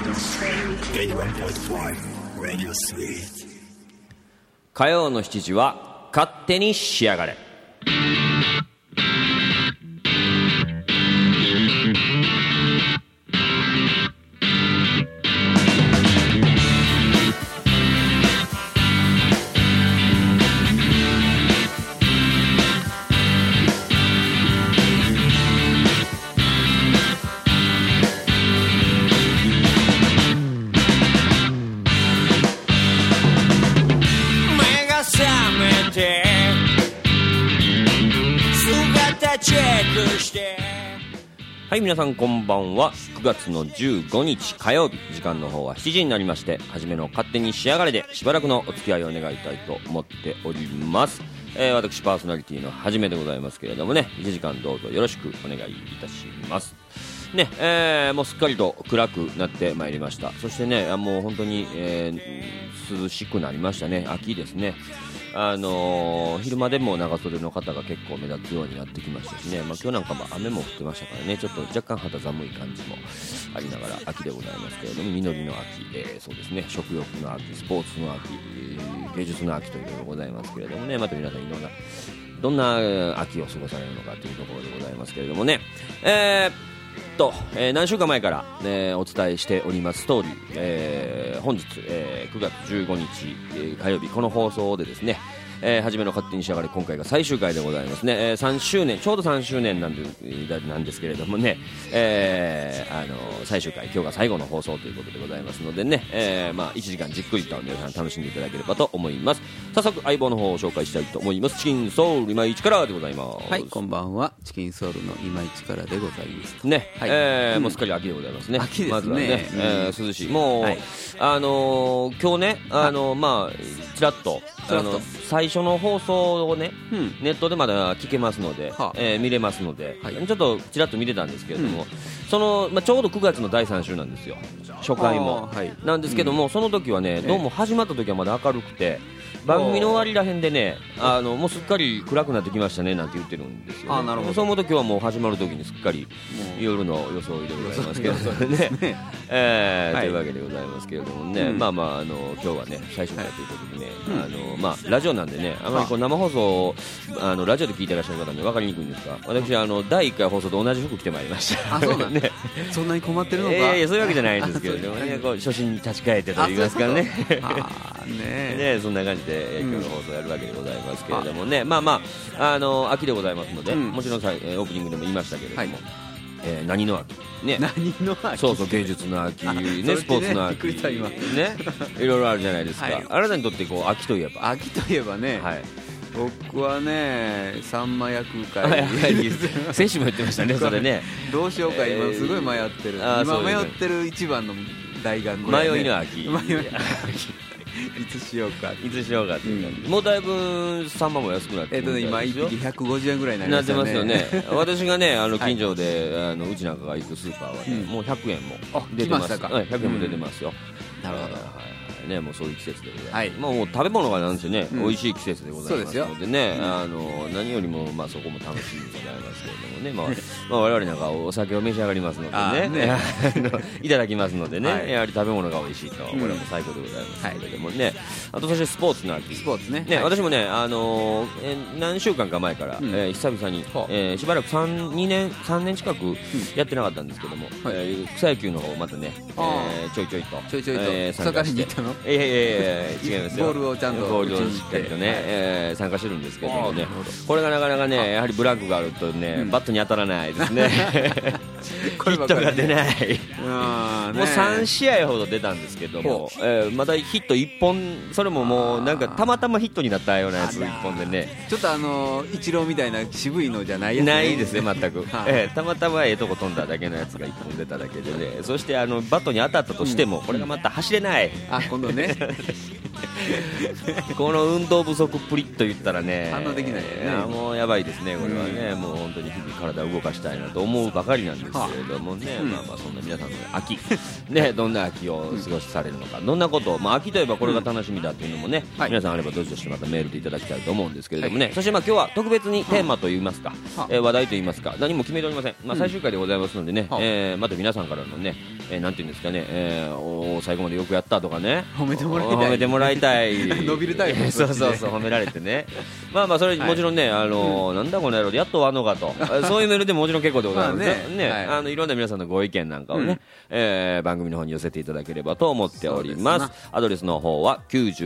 火曜の7時は勝手に仕上がれ。はい、皆さんこんばんは。9月の15日火曜日、時間の方は7時になりまして、初めの勝手に仕上がれでしばらくのお付き合いを願いたいと思っております。私パーソナリティのはじめでございますけれどもね、1時間どうぞよろしくお願いいたしますね。もうすっかりと暗くなってまいりました。そしてね、もう本当に、涼しくなりましたね。秋ですね。昼間でも長袖の方が結構目立つようになってきましたしね、今日なんかも雨も降ってましたからね、ちょっと若干肌寒い感じもありながら秋でございますけれども、実りの秋、そうですね、食欲の秋、スポーツの秋、芸術の秋というのがございますけれどもね、また皆さんどんな秋を過ごされるのかというところでございますけれどもね、何週間前から、お伝えしております通り、本日、9月15日、火曜日この放送でですね、初めの勝手に仕上がれ、今回が最終回でございますね。3周年、ちょうど3周年なんですけれどもね、最終回、今日が最後の放送ということでございますのでね、1時間じっくりと皆さん楽しんでいただければと思います。早速相棒の方を紹介したいと思います。チキンソウル今市からでございます。 はい、こんばんは。チキンソウルの今市からでございますね。もうすっかり秋でございますね。 秋ですね。 まずはね、涼しい。もう、はい、今日ね、ちらっと最初の放送をね、ネットでまだ聞けますので、見れますので、ちょっとちらっと見てたんですけれども、ちょうど9月の第3週なんですよ、初回も、なんですけども、その時はね、どうも始まった時はまだ明るくて、番組の終わりらへんでね、もうすっかり暗くなってきましたねなんて言ってるんですよ、ね。なるほど。そう思うと今日はもう始まる時にすっかり夜の装いでございますけれどもね、というわけでございますけれどもね、今日はね最終回ということでね、ラジオなんでね、あまりこう生放送をラジオで聞いてらっしゃる方に分かりにくいんですが、私第1回放送と同じ服着てまいりました。 あ、そうなんね。そんなに困ってるのか。 そういうわけじゃないんですけれどもね、こう初心に立ち返ってと言いますかね。ね、そんな感じで今日の放送やるわけでございますけれどもね、秋でございますので、もちろんオープニングでも言いましたけれども、何の秋ね、 何の秋、 そう芸術の秋ね、スポーツの秋ね、いろいろあるじゃないですか。あなたにとってこう秋といえばね、僕はね、さんま役会先週も言ってましたね、それね。 どうしようか今すごい迷ってる。今迷ってる一番の大学、 迷いの秋。 いつしようかっていう感じ。もうだいぶサンマも安くなってる今1匹150円ぐらいになりましたね。 なってますよね。私がね近所でうちなんかが行くスーパーはね、もう100円も出てます。100円も出てますよ。 なるほど。 ね、もうそういう季節でございます。もう食べ物がなんですよね、美味しい季節でございますのでね、何よりもそこも楽しみでございますけれどもね、我々なんかお酒を召し上がりますのでね、いただきますのでね、やはり食べ物が美味しいと、これも最高でございますけれどもね。あとそしてスポーツの秋、私もね何週間か前から久々にしばらく3年近くやってなかったんですけども、草野球の方またねちょいちょいと参加して、違いますよ。 ボールをちゃんとボールをしっかりとね参加してるんですけどもね、これがなかなかねやはりブランクがあるとねバットに当たらないですね。ヒットが出ない。もう3試合ほど出たんですけども、まだヒット1本、それももうなんかたまたまヒットになったようなやつ1本でね、 ちょっとイチローみたいな渋いのじゃないやつないですね全く。たまたまとこ飛んだだけのやつが1本出ただけでね、そしてバットに当たったとしてもこれがまた走れない。 今度ねこの運動不足プリッと言ったらね反応できないよね。 いやもうやばいですねこれはね、もう本当に日々体を動かしたいなと思うばかりなんですけれどもね、まあまあそんな皆さんの秋ねどんな秋を過ごしされるのか、どんなことを、まあ秋といえばこれが楽しみだっていうのもね、皆さんあればどしどしまたメールでいただきたいと思うんですけれどもね、そしてまあ今日は特別にテーマといいますか、話題といいますか何も決めておりません。まあ最終回でございますのでね、また皆さんからのね、なんていうんですかね、最後までよくやったとかね、 褒めてもらいたい。 褒めてもらいたい伸びるタイプ。 そうそうそう褒められてねまあまあそれもちろんね、なんだこの野郎でやっと終わんのかとそういうメールでももちろん結構でございますね。いろんな皆さんのご意見なんかをね、番組の方に寄せていただければと思っております。アドレスの方は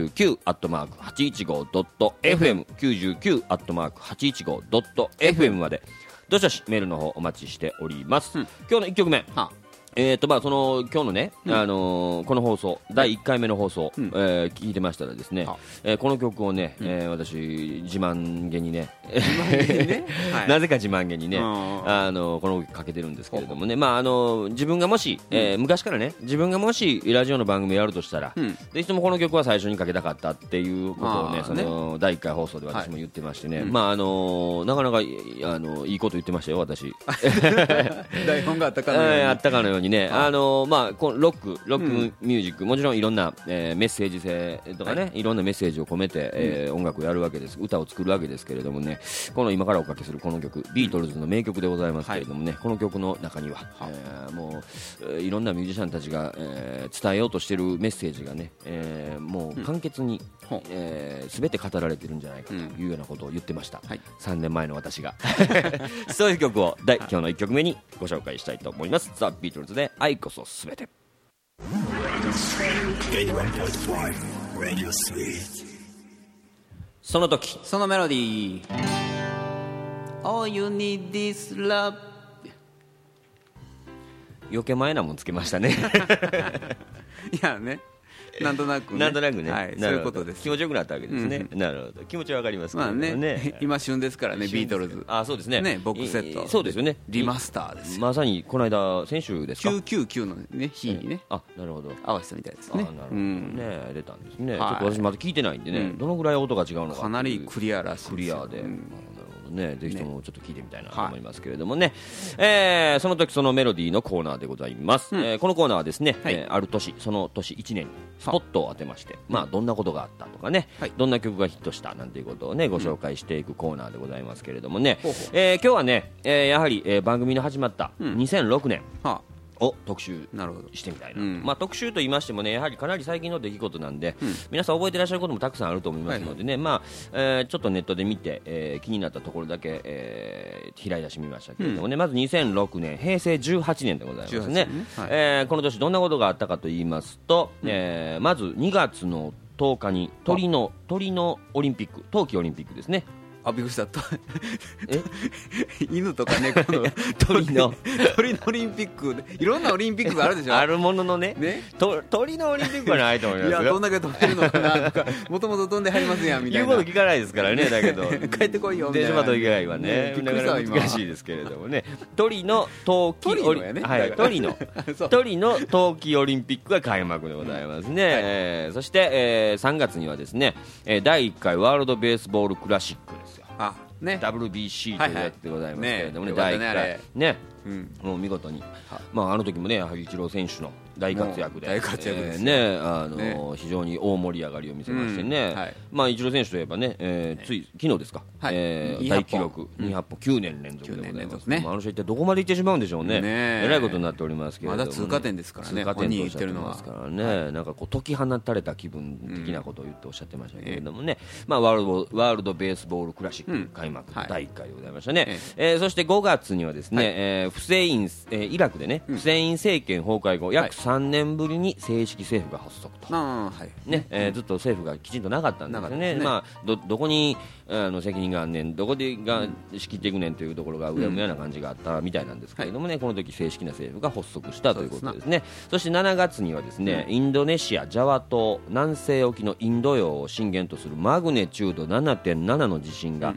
99@815.fm99@815.fm までどしどしメールの方お待ちしております。今日の1曲目、まあその今日のね、この放送第1回目の放送、聞いてましたらですね、この曲をね、私自慢げにねなぜか自慢げにね、この曲かけてるんですけれどもね、まあ自分がもし、昔からね自分がもしラジオの番組をやるとしたら、ぜひともこの曲は最初にかけたかったっていうことをね、その第1回放送で私も言ってましてね、まあなかなかいいこと言ってましたよ私台本があったかのように、 あったかのようにね、まあこのロックミュージック、もちろんいろんな、メッセージ性とかね、いろんなメッセージを込めて、音楽をやるわけです、歌を作るわけですけれどもね、この今からおかけするこの曲ビートルズの名曲でございますけれどもね、この曲の中には、もういろんなミュージシャンたちが、伝えようとしているメッセージがね、もう簡潔に、全て語られてるんじゃないかというようなことを言ってました、3年前の私がそういう曲を今日の1曲目にご紹介したいと思います。ザ・ビートルズで愛こそすべて。その時そのメロディー All you need is love。 余計前なもんつけましたねいやね、なんとなくね、 なんとなくね、 はい、そういうことです。 気持ちよくなったわけですね、なるほど、気持ちはわかりますけどね、 まあね今旬ですからね、ビートルズ。 そうですね、 ボックスセット、 そうですよね、 リマスターですよ。 まさにこの間先週ですか、 999のね日にね、 なるほど、 合わせたみたいですね。 なるほどね、出たんですね。ちょっと私まだ聞いてないんでね、どのぐらい音が違うのか、 かなりクリアらしいですよ。 クリアで、ね、ぜひともちょっと聞いてみたいなと思いますけれどもね、その時そのメロディーのコーナーでございます、このコーナーはですね、ある年その年1年にスポットを当てまして、まあ、どんなことがあったとかね、どんな曲がヒットしたなんていうことをねご紹介していくコーナーでございますけれどもね、今日はね、やはり、番組の始まった2006年、を特集してみたいな、まあ、特集と言いましてもね、やはりかなり最近の出来事なんで、皆さん覚えてらっしゃることもたくさんあると思いますのでね、まあちょっとネットで見て、気になったところだけ、開い出してみましたけれどもね、まず2006年平成18年でございますね、この年どんなことがあったかと言いますと、まず2月の10日にトリノオリンピック、冬季オリンピックですね。 びっくりした犬とか猫の鳥のオリンピック、いろんなオリンピックがあるでしょあるもののね、鳥のオリンピックはないと思いますよ。 いや、どんだけ飛んでるのかなとか、もともと飛んではりますやんみたいな、 言うこと聞かないですからね。だけど帰ってこいよみたいな、 電車と以外はね、なかなか難しいですけれどもね、鳥の冬季オリンピック、鳥の冬季オリンピックが開幕でございますね、そして、3月にはですね、第1回ワールドベースボールクラシックですよ。WBC というやつでございますけれどもね、第1回ね、もう見事に、まあ、あの時もね、やはりイチロー選手の大活躍で、非常に大盛り上がりを見せましてね、まあ、イチロー選手といえばね、つい昨日ですか、大記録200本9年連続でございますね。あの人一体どこまで行ってしまうんでしょうね、えらいことになっておりますけれども、 まだ通過点ですからね、 本人言ってるのはなんかこう解き放たれた気分的なことを言っておっしゃってましたけれどもね、まあ、ワールドベースボールクラシック開幕第1回でございましたね、そして5月にはですね、イラクでね、フセイン政権崩壊後約3年ぶりに正式政府が発足と、ずっと政府がきちんとなかったんですよね。まあ、どこに責任があんねん、どこでが仕切っていくねんというところがうやむやな感じがあったみたいなんですけれどもね、この時正式な政府が発足したということですね。そして7月にはですね、インドネシアジャワ島南西沖のインド洋を震源とするマグネチュード 7.7 の地震が発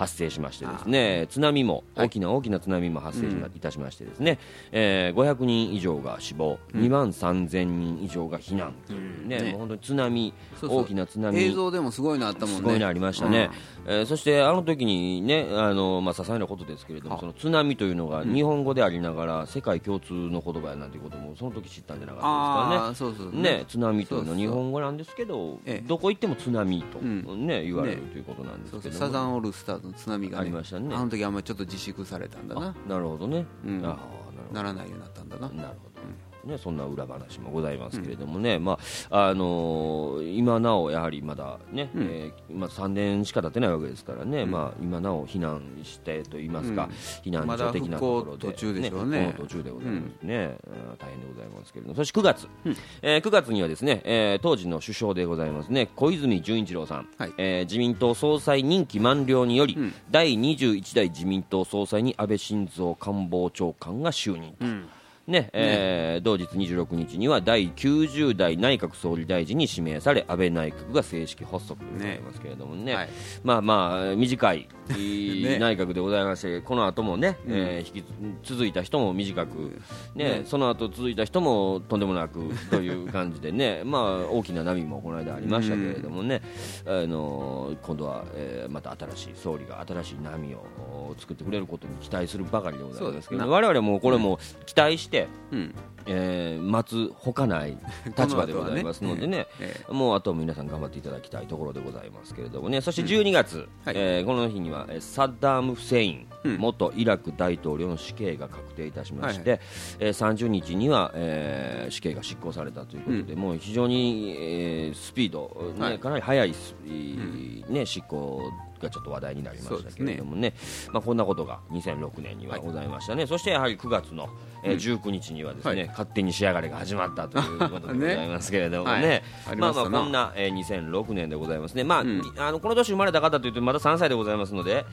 発生しましてですね、津波も大きな津波も発生いたしましてですね、500人以上が死亡、2万3000人以上が避難というね、もう本当に津波、大きな津波、 映像でもすごいのあったもんね。 すごいのありましたね。そしてあの時にね、些細なことですけれども、その津波というのが日本語でありながら世界共通の言葉やなんていうこともその時知ったんじゃなかったですからね。津波というのは日本語なんですけど、どこ行っても津波と、言われるということなんですけど、 サザンオールスターズの津波が、 ありましたね。 あの時あんまりちょっと自粛されたんだな。 なるほどね。 ならないようになったんだな。 なるほどね、そんな裏話もございますけれどもね、今なおやはりまだね、3年しか経ってないわけですからね、今なお避難してといいますか、避難所的なところで、 まだ復興途中でしょうね。 途中でございますね、大変でございますけれども、そして9月、9月にはですね、当時の首相でございますね、小泉純一郎さん、自民党総裁任期満了により、第21代自民党総裁に安倍晋三官房長官が就任と。同日26日には第90代内閣総理大臣に指名され、安倍内閣が正式発足でございますけれどもね、短い内閣でございまして、この後もね、引き続いた人も短く、その後続いた人もとんでもなくという感じでね、大きな波もこの間ありましたけれどもね、今度は、また新しい総理が新しい波を作ってくれることに期待するばかりでございますけれども、我々もこれも期待して待つほかない立場でございますのでね、もうあとは皆さん頑張っていただきたいところでございますけれどもね。そして12月、この日にはサッダーム・フセイン元イラク大統領の死刑が確定いたしまして、30日には、死刑が執行されたということで、もう非常に、スピード、かなり速い、執行がちょっと話題になりましたけれどもね、こんなことが2006年にはございましたね。そしてやはり9月の、19日にはですね、勝手に仕上がれが始まったということでございますけれどもね、こんな、2006年でございますね。この年生まれた方というとまだ3歳でございますので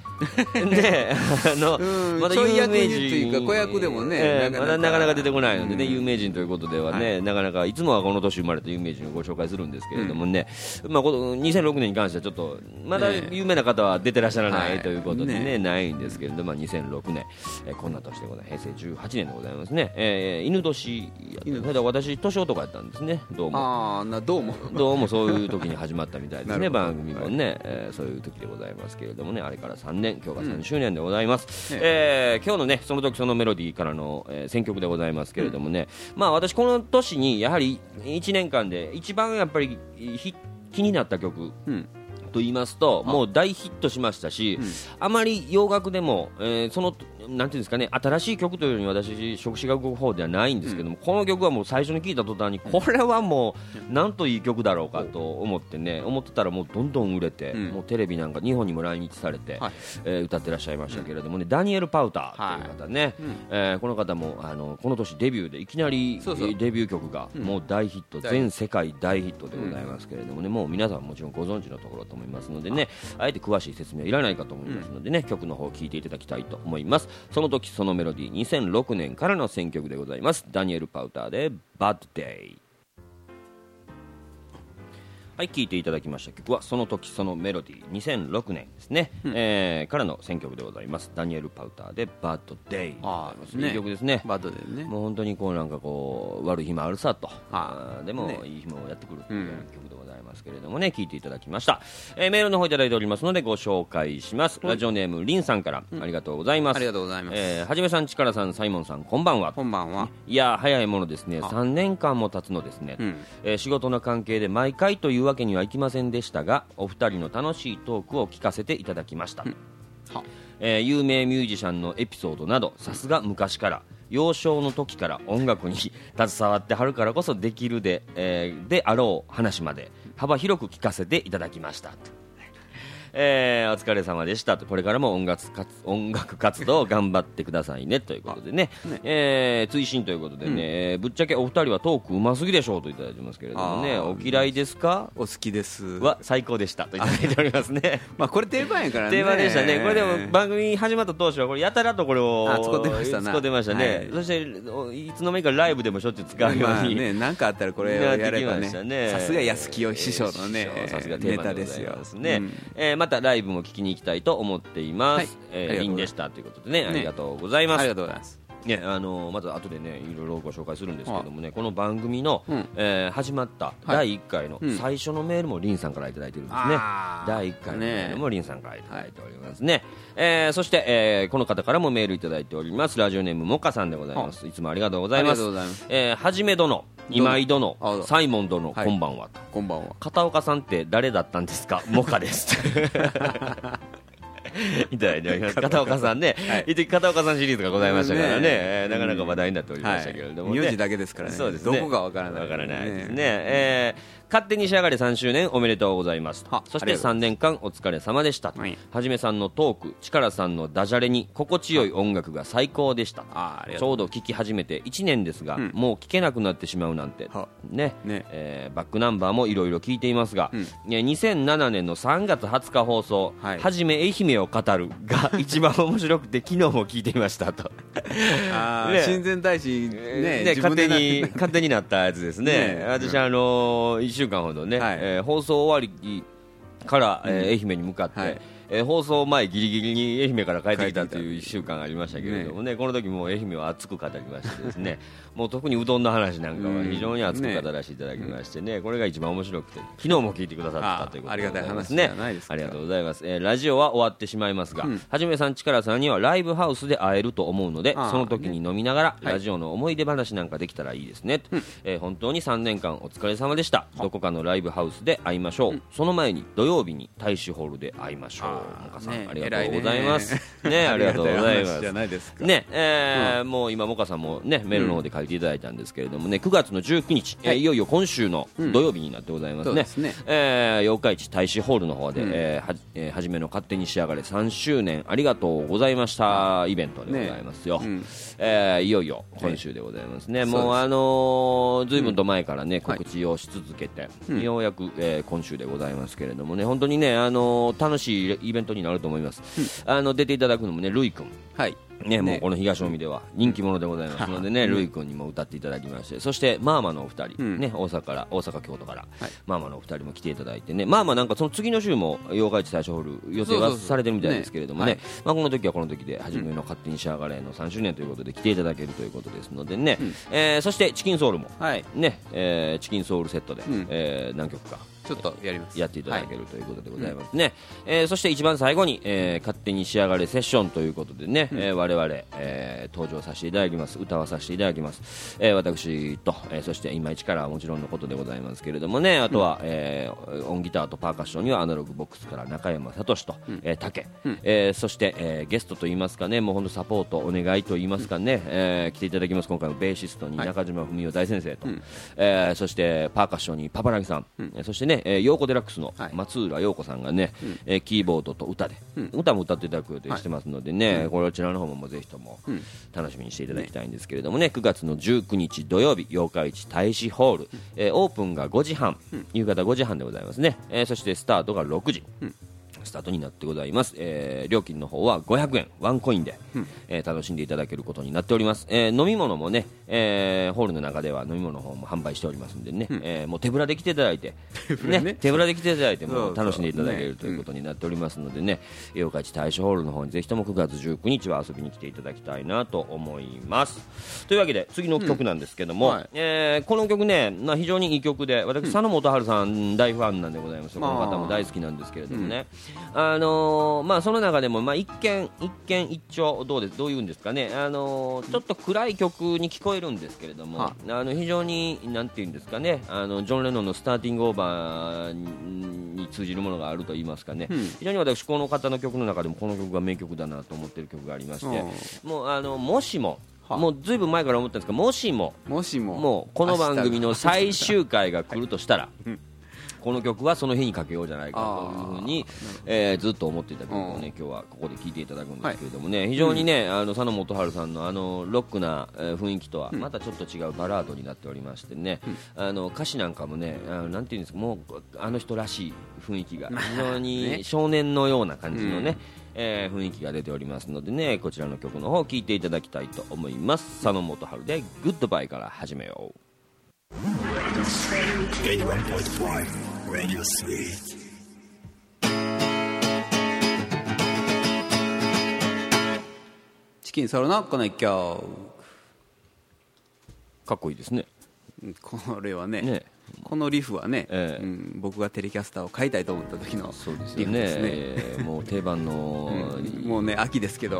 まだ有名人というか子役でもね、なかなか出てこないのでね、有名人ということではね、なかなかいつもはこの年生まれた有名人をご紹介するんですけれどもね、2006年に関してはちょっとまだ有名な方は出てらっしゃらないということでね、ないんですけれども、2006年、こんな年でございます。平成18年でございますね。犬年やった、私年男やったんですね。どうもそういう時に始まったみたいですね番組もね、そういう時でございますけれどもね、あれから3年、今日が3周年でございます。今日のね、その時そのメロディーからの、選曲でございますけれどもね、私この年にやはり1年間で一番やっぱり気になった曲、と言いますと、もう大ヒットしましたし、あまり洋楽でも、そのなんていうんですかね、新しい曲というように私食詞が動く方ではないんですけども、この曲はもう最初に聴いた途端にこれはもうなんといい曲だろうかと思ってたら、もうどんどん売れて、もうテレビなんか日本にも来日されて、歌ってらっしゃいましたけれどもね、ダニエル・パウターという方ね、この方もこの年デビューでいきなりデビュー曲がもう大ヒット、全世界大ヒットでございますけれどもね、もう皆さんもちろんご存知のところと思いますのでね、あえて詳しい説明はいらないかと思いますのでね、曲の方を聴いていただきたいと思います。その時そのメロディー、2006年からの選曲でございます。ダニエル・パウターで Bad Day。はい、聴いていただきました曲はその時そのメロディー、2006年ですね、からの選曲でございます。ダニエル・パウターで Bad Day。いい曲ですね。 バッドデーね。 もう本当になんか悪い日もあるさと、でもいい日もやってくるという曲でございますけれどもね、聴いていただきました。メールの方いただいておりますのでご紹介します。ラジオネームリンさんから、ありがとうございます。 ありがとうございます。 はじめさん、ちからさん、サイモンさん、こんばんは。 こんばんは。 いや早いものですね、3年間も経つのですね。仕事の関係で毎回というわけにはいきませんでしたが、お二人の楽しいトークを聞かせていただきました。有名ミュージシャンのエピソードなど、さすが昔から幼少の時から音楽に携わってはるからこそできるであろう話まで幅広く聞かせていただきました。お疲れ様でしたと、これからも音楽活動を頑張ってくださいねということでね、追伸ということでね、ぶっちゃけお二人はトークうますぎでしょうといただいてますけれどもね、お嫌いですか？ お好きですは最高でしたといただいておりますね。 これ定番やからね。 定番でしたね。これでも番組始まった当初はこれやたらとこれを使ってましたな。 使ってましたね。そしていつの間にかライブでもしょっちゅう使うようになんかあったらこれをやればね、さすが安清師匠のねさすが定番でございますね。 またライブも聞きに行きたいと思っています、リンでしたということでね、ありがとうございます。 ありがとうございますね、また後でねいろいろご紹介するんですけどもね、この番組の、始まった第1回の最初のメールもリンさんからいただいてるんですね、第1回のメールもリンさんからいただいておりますね、そして、この方からもメールいただいております。ラジオネームモカさんでございます。いつもありがとうございます。はじめ殿、今井殿、サイモン殿、こんばんは。 こんばんは。 片岡さんって誰だったんですか？モカですいただいております。片岡さんね、片岡さんシリーズがございましたからね、なかなか話題になっておりましたけれどもね、 名字だけですからね、 そうですね、 どこかわからないですね。勝手に仕上がれ3周年おめでとうございます。そして3年間お疲れ様でした。はじめさんのトーク、力さんのダジャレに心地よい音楽が最高でした。ちょうど聴き始めて1年ですが、もう聴けなくなってしまうなんてね、バックナンバーもいろいろ聞いていますが、2007年の3月20日放送、はじめ愛媛を語るが一番面白くて昨日も聞いていましたと親善大使ね、 勝手になったやつですね。私1週間ほどね、放送終わりから、愛媛に向かって、放送前ギリギリに愛媛から帰ってきたという1週間ありましたけれどもね、この時も愛媛を熱く語りましてですねもう特にうどんの話なんかは非常に熱く語らせていただきましてね、これが一番面白くて昨日も聞いてくださったということで、 ありがたい話じゃないですか。 ありがとうございます。ラジオは終わってしまいますが、はじめさん力さんにはライブハウスで会えると思うので、その時に飲みながらラジオの思い出話なんかできたらいいですね、本当に3年間お疲れ様でした。どこかのライブハウスで会いましょう。その前に土曜日に大使ホールで会いましょう。モカさん、ありがとうございますね。ありがとうございますね。もう今モカさんもねメールの方で書いていただいたんですけれどもね、9月の19日、いよいよ今週の土曜日になってございますね。八日市大使ホールの方で、はじめの勝手に仕上がれ3周年ありがとうございましたイベントでございますよ。いよいよ今週でございますね。もうずいぶんと前からね告知をし続けて、ようやく今週でございますけれどもね、本当にね楽しいイベントになると思います。出ていただくのもねルイ君、もうこの東近江では人気者でございますのでね、ルイ君にも歌っていただきまして、そしてマーマのお二人、大阪京都から、マーマのお二人も来ていただいてね、マーマなんかその次の週も八日市大使ホール予定がされてるみたいですけれどもね、この時はこの時ではじめの勝手に仕上がれの3周年ということで来ていただけるということですのでね、そしてチキンソウルもね、チキンソウルセットで、何曲かちょっとやっていただけるということでございますね。そして一番最後に、勝手に仕上がれセッションということでね、我々、登場させていただきます。歌わさせていただきます。私と、そして今一からはもちろんのことでございますけれどもね、あとは、音ギターとパーカッションにはアナログボックスから中山聡と、竹、そして、ゲストといいますかね、もう本当サポートお願いといいますかね、来ていただきます。今回のベーシストに中島文雄大先生と、そしてパーカッションにパパラギさん、そしてね、ヨーコデラックスの松浦陽子さんがね、キーボードと歌で、歌も歌っていただく予定してますのでね、こちらの方もぜひとも楽しみにしていただきたいんですけれどもね、9月の19日土曜日八日市大使ホール、オープンが5時半、夕方5時半でございますね、そしてスタートが6時、スタートになってございます。料金の方は500円ワンコインで、楽しんでいただけることになっております。飲み物もね、ホールの中では飲み物の方も販売しておりますんでね、もう手ぶらで来ていただいて手ぶらで来ていただいてもう楽しんでいただけるということになっておりますのでね、八日市大使ホールの方にぜひとも9月19日は遊びに来ていただきたいなと思います。というわけで次の曲なんですけども、この曲ね、非常にいい曲で、私佐野元春さん大ファンなんでございます。この方も大好きなんですけれどもね、その中でも、一見一丁どういうんですかね、ちょっと暗い曲に聞こえるんですけれども、非常になんていうんですかね、ジョン・レノンのスターティングオーバーに通じるものがあると言いますかね、非常に私この方の曲の中でもこの曲が名曲だなと思っている曲がありまして、もしももうずいぶん前から思ったんですが、もしももうこの番組の最終回が来るとしたら、この曲はその日にかけようじゃないかというふうに、ずっと思っていた曲をね、今日はここで聴いていただくんですけれどもね、非常にね、佐野元春さんのロックな雰囲気とはまたちょっと違うバラードになっておりましてね、歌詞なんかもね、なんていうんですか、もうあの人らしい雰囲気が非常に少年のような感じのね、雰囲気が出ておりますのでね、こちらの曲の方を聴いていただきたいと思います。佐野元春でグッドバイから始めよう。 81.5 Radio Sweet キンソロのこの一曲、 かっこいいですね。 これはねこのリフはね、僕がテレキャスターを買いたいと思った時のリフですね。 もう定番の、 もうね秋ですけど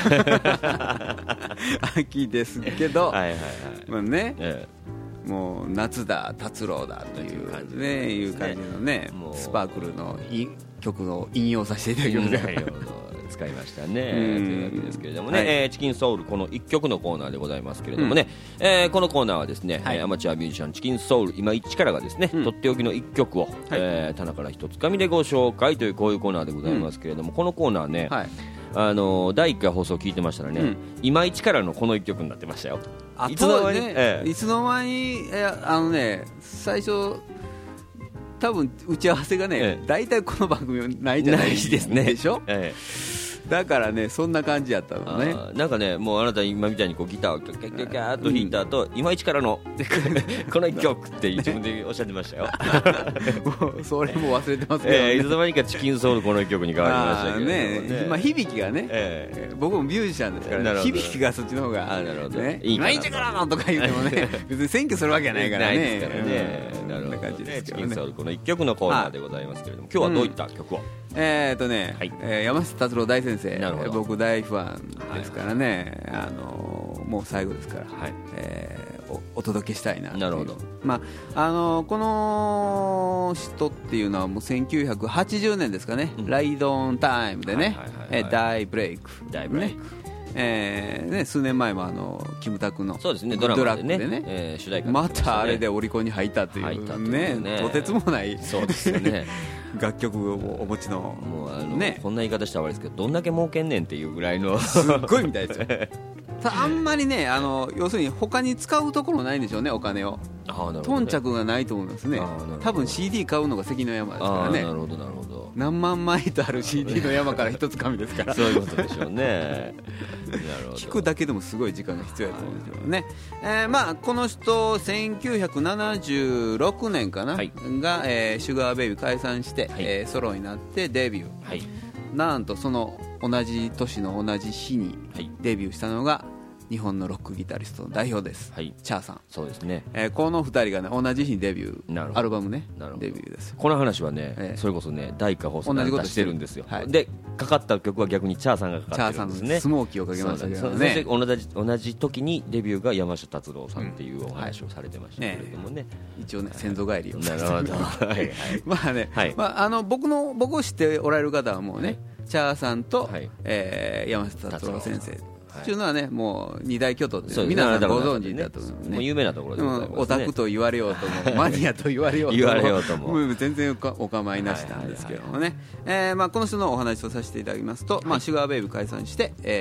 秋ですけど、まあね、もう夏だ達郎だという感じのね、スパークルの曲を引用させていただきます。 使いましたねというわけですけれどもね、チキンソウルこの1曲のコーナーでございますけれどもね、このコーナーはですね、アマチュアミュージシャンチキンソウル今一からがですね、とっておきの1曲を、棚から一つかみでご紹介というこういうコーナーでございますけれども、このコーナーね、第1回放送聞いてましたらね、今一からのこの1曲になってましたよ。 いつの間に、いつの間に最初多分打ち合わせがね、大体この番組ないじゃないですねでしょ、だからねそんな感じやったのね。 なんかね、もうあなた今みたいにこうギターをキャッキャッキャッキャーっと弾いた後、今一からのこの1曲って自分でおっしゃってましたよ。 もうそれも忘れてますけどね、 いつの間にかチキンソウルこの1曲に変わりましたけどね。 今響きがね、僕もミュージシャンですからね、響きがそっちの方が今一からのとか言ってもね別に選挙するわけじゃないからね。 なるほどね。チキンソウルこの1曲のコーナーでございますけれども、今日はどういった曲を？ 山下達郎大先生、僕大ファンですからね、もう最後ですから、お届けしたいな。 なるほど。 この人っていうのはもう1980年ですかね、ライドオンタイムでね、大ブレイクね、数年前もキムタクのドラマでね、またあれでオリコンに入ったというね、とてつもない楽曲をお持ちの、 こんな言い方したら悪いですけど、どんだけ儲けんねんっていうぐらいのすっごいみたいですよ。あんまりね、要するに他に使うところないんでしょうね、お金を。頓着がないと思いますね。多分 CD 買うのが関の山ですからね。何万枚とある CD の山から一つ紙ですからそういうことでしょうね。 聞くだけでもすごい時間が必要だと思うんですけどね。この人1976年かな、が、シュガーベイビー解散して、ソロになってデビュー、なんとその同じ年の同じ日にデビューしたのが日本のロックギタリストの代表です、チャーさん。 そうですね、 この2人が、ね、同じ日にデビューアルバムね、デビューです。 この話はね、それこそね第1回放送で出してるんですよ。でかかった曲は逆にチャーさんがかかってるんですね。 チャーさんのスモーキーをかけましたけどね。 同じ時にデビューが山下達郎さんっていうお話をされてましたけれどもね、 一応ね先祖返りを。 なるほど。 僕を知っておられる方はもうね、チャーさんと、山下達郎先生っていうのはね、もう二大巨頭って皆さんご存知だと思うね。 もう有名なところでございますね。 オタクと言われようともマニアと言われようとも全然お構いなしなんですけどもね。この人のお話をさせていただきますと、シュガーベイブ解散して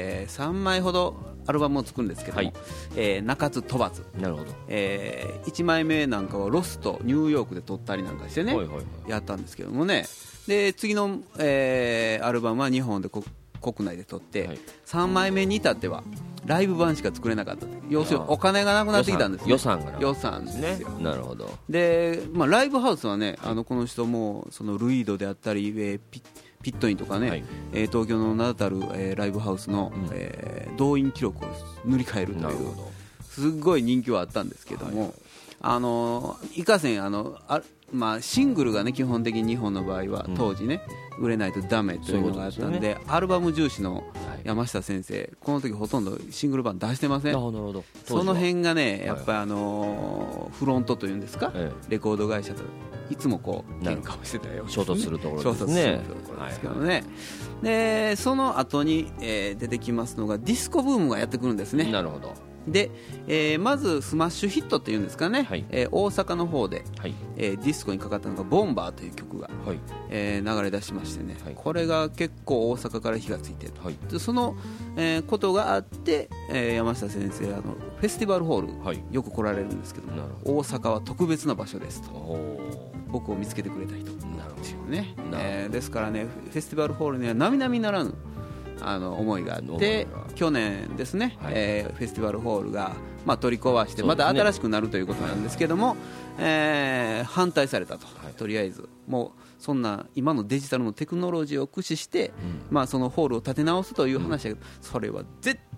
、3枚ほどアルバムを作るんですけども、鳴かず飛ばず。なるほど。1枚目なんかはロスとニューヨークで撮ったりなんかしてね、やったんですけどもね。で次の、アルバムは日本で国内で撮って、3枚目に至ってはライブ版しか作れなかった。要するにお金がなくなってきたんですね。 予算ですよ。 なるほど。 で、ライブハウスはね、この人もそのルイードであったり、ピットインとかね、東京の名だたる、ライブハウスの、動員記録を塗り替えるというすごい人気はあったんですけども、いかせんシングルがね基本的に日本の場合は当時ね、売れないとダメというのがあったんで、アルバム重視の山下先生、この時ほとんどシングル版出してません。その辺がねやっぱりフロントというんですか、レコード会社といつもこう喧嘩をしてたようですね。 衝突するところですね。 ですけどね。でその後に、出てきますのがディスコブームがやってくるんですね。 なるほど。 で、まずスマッシュヒットっていうんですかね、大阪の方で、ディスコにかかったのがボンバーという曲が、流れ出しましてね、これが結構大阪から火がついてる、でその、ことがあって、山下先生フェスティバルホール、よく来られるんですけども、大阪は特別な場所ですと僕を見つけてくれた人なんですよね。ですからね、フェスティバルホールには並々ならぬ思いがあって、去年ですね、フェスティバルホールが、取り壊してまた新しくなるということなんですけども、反対されたと、とりあえずもうそんな今のデジタルのテクノロジーを駆使して、そのホールを建て直すという話だけど、それは絶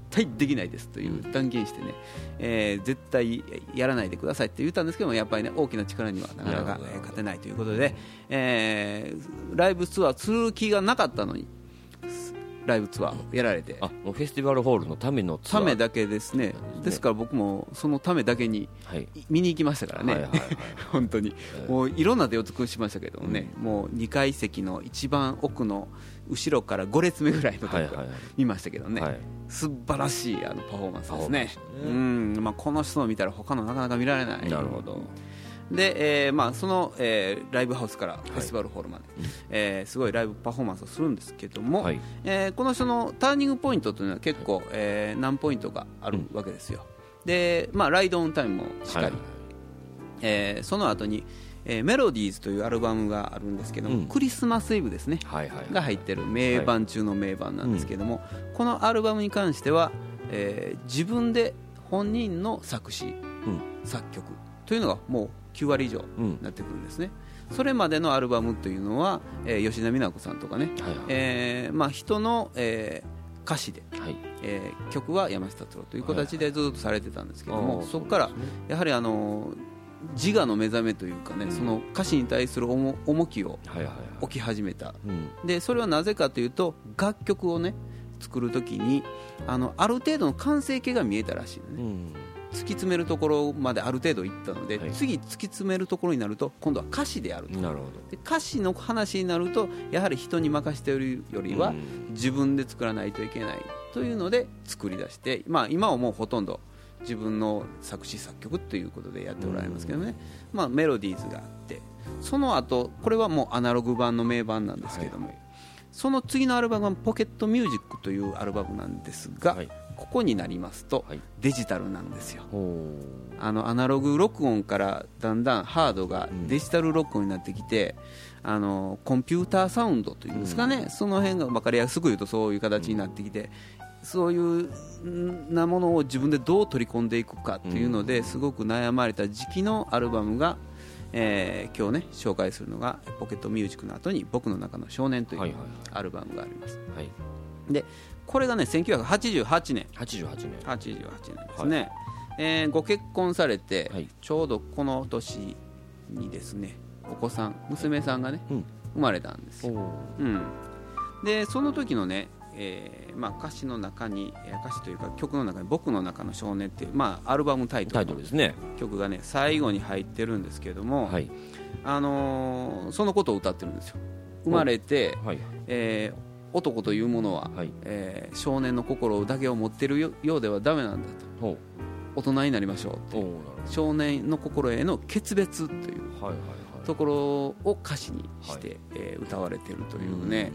対できないですという断言してね、絶対やらないでくださいって言ったんですけども、やっぱりね大きな力にはなかなか勝てないということで、ライブツアーする気がなかったのにライブツアーをやられて、 もうフェスティバルホールのためのツアーだけですね。ですから僕もそのためだけに見に行きましたからね、本当にもういろんな手を尽くしましたけどもね、もう2階席の一番奥の後ろから5列目ぐらいのところ見ましたけどね、素晴らしいパフォーマンスですね。この人を見たら他のなかなか見られない。 なるほど。 でその、ライブハウスからフェスティバルホールまで、すごいライブパフォーマンスをするんですけども、この人のターニングポイントというのは結構、何ポイントかあるわけですよ。で、ライドオンタイムもしっかり、その後に、メロディーズというアルバムがあるんですけども、クリスマスイブですね、が入ってる名盤中の名盤なんですけども、このアルバムに関しては、自分で本人の作詞、作曲というのがもう9割以上になってくるんですね。それまでのアルバムというのは、吉田美奈子さんとかね、人の、歌詞で、曲は山下達郎という形でずっとされてたんですけども、そこからやはり自我の目覚めというかね、その歌詞に対する重きを置き始めた。でそれはなぜかというと、楽曲をね作るときにある程度の完成形が見えたらしいのね。突き詰めるところまである程度いったので、次突き詰めるところになると今度は歌詞であると。 なるほど。 で歌詞の話になるとやはり人に任せているよりは自分で作らないといけないというので作り出して、今はもうほとんど自分の作詞作曲ということでやっておられますけどね、メロディーズがあって、その後これはもうアナログ版の名盤なんですけども、その次のアルバムはポケットミュージックというアルバムなんですが、ここになりますとデジタルなんですよ。アナログ録音からだんだんハードがデジタル録音になってきて、コンピューターサウンドというんですかね、その辺が分かりやすく言うとそういう形になってきて、そういうなものを自分でどう取り込んでいくかというのですごく悩まれた時期のアルバムが、今日ね紹介するのがポケットミュージックの後に僕の中の少年というアルバムがあります。でこれがね1988年ですね、ご結婚されて、ちょうどこの年にですねお子さん娘さんがね、生まれたんですよ。でその時のね、歌詞の中に歌詞というか曲の中に僕の中の少年っていう、アルバムタイトルですね、曲がね最後に入ってるんですけども、そのことを歌ってるんですよ。生まれて、男というものは、少年の心だけを持っているようではダメなんだと、大人になりましょうと、少年の心への決別というところを歌詞にして、歌われているというね、